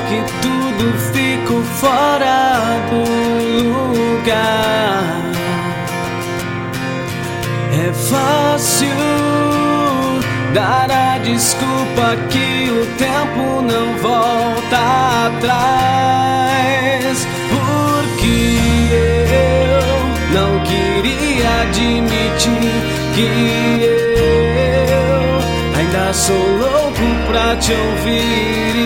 que tudo ficou fora do lugar. É fácil dar a desculpa que o tempo não volta atrás, porque eu não queria admitir que eu ainda sou louco pra te ouvir.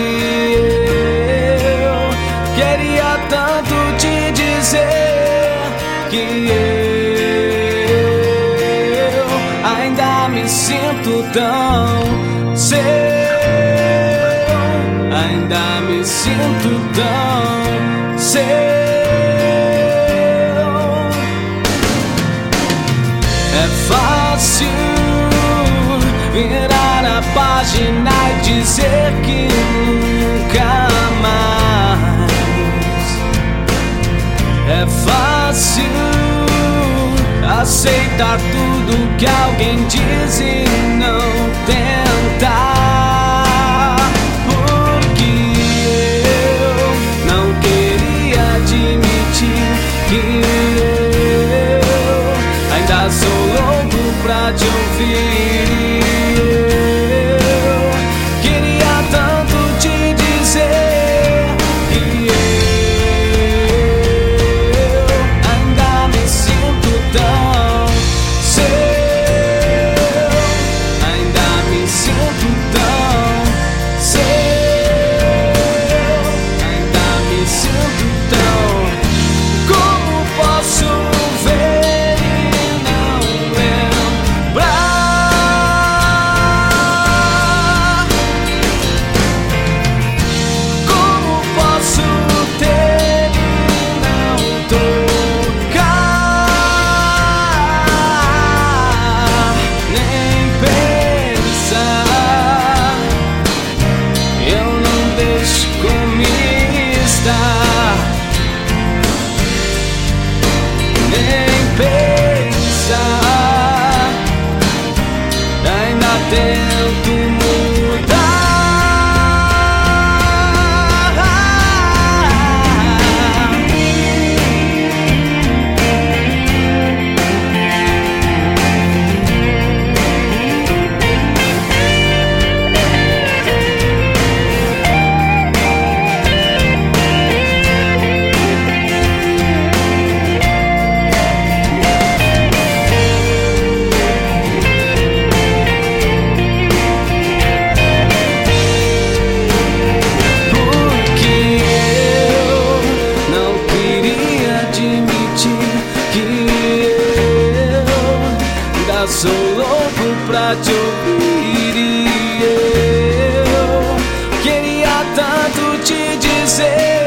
E eu queria tanto te dizer que eu ainda me sinto tão seu, ainda me sinto tão seu. É fácil virar a página e dizer que nunca mais. É fácil aceitar tudo que alguém diz e não tentar, porque eu não queria admitir que eu ainda sou louco pra te ouvir. Eu queria tanto te dizer que eu ainda me sinto tão seu, ainda me sinto tão seu, ainda me sinto tão. Como posso ver e não lembrar? Como posso ter e não tocar? Nem pensar. Eu não deixo como está. Nem pensar. Ainda tento mudar. Sou louco pra te ouvir e eu queria tanto te dizer